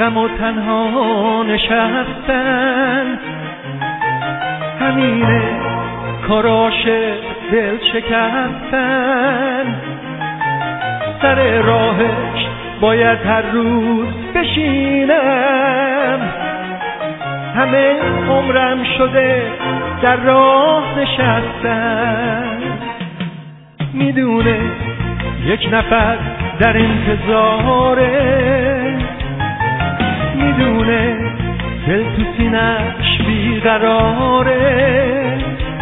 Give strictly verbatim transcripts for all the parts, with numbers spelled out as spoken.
غم و تنها نشستن، همینه کاراش دل شکستن. سر راهش باید هر روز بشینم، همه عمرم شده در راه نشستن. میدونه یک نفر در انتظاره، میدونه دل تو سینه‌اش بیقراره،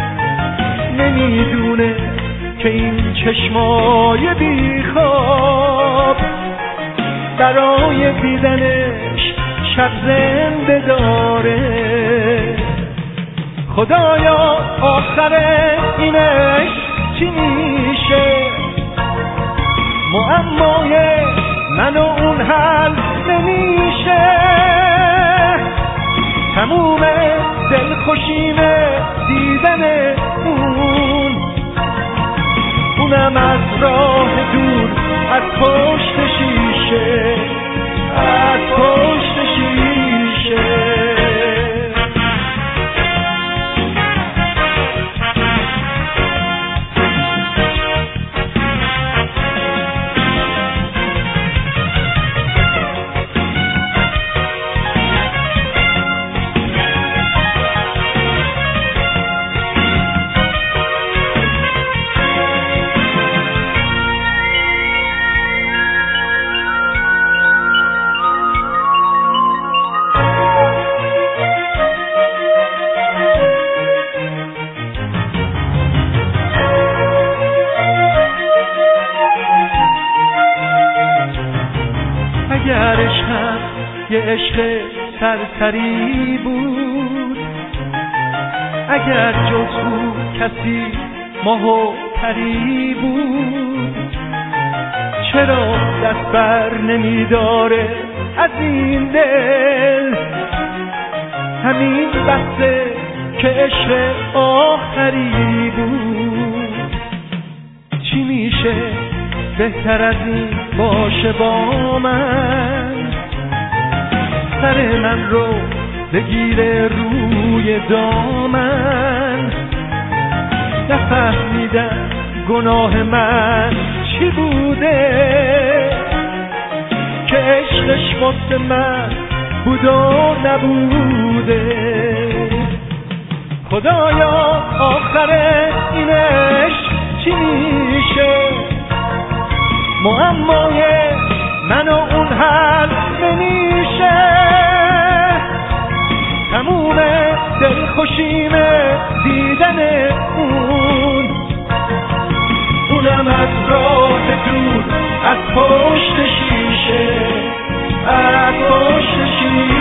نمیدونه که این چشمای بیخواب برای دیدنش شب زنده داره. خدایا آخر اینش چی میشه؟ معمای من و اون حل نمیشه. تموم دلخوشیمه دیدن اون، اونم از راه دور از پشت شیشه، از پشت شیشه. اگر عشقم یه عشق سرسری بود، اگر جز او کسی ماه و پری بود، چرا دست بر نمیداره از این دل؟ همین بسه که عشق آخری بود. چی میشه بهتر از این باشه با من؟ سر من رو بگیره روی دامن. نفهمیدم گناه من چی بوده که عشقش واسه من بود و نبوده. خدایا آخر اینش چی میشه؟ معمای من و اون حل نمیشه. تموم دلخوشیمه دیدن اون، اونم از راه دور از پشت شیشه، از پشت شیشه.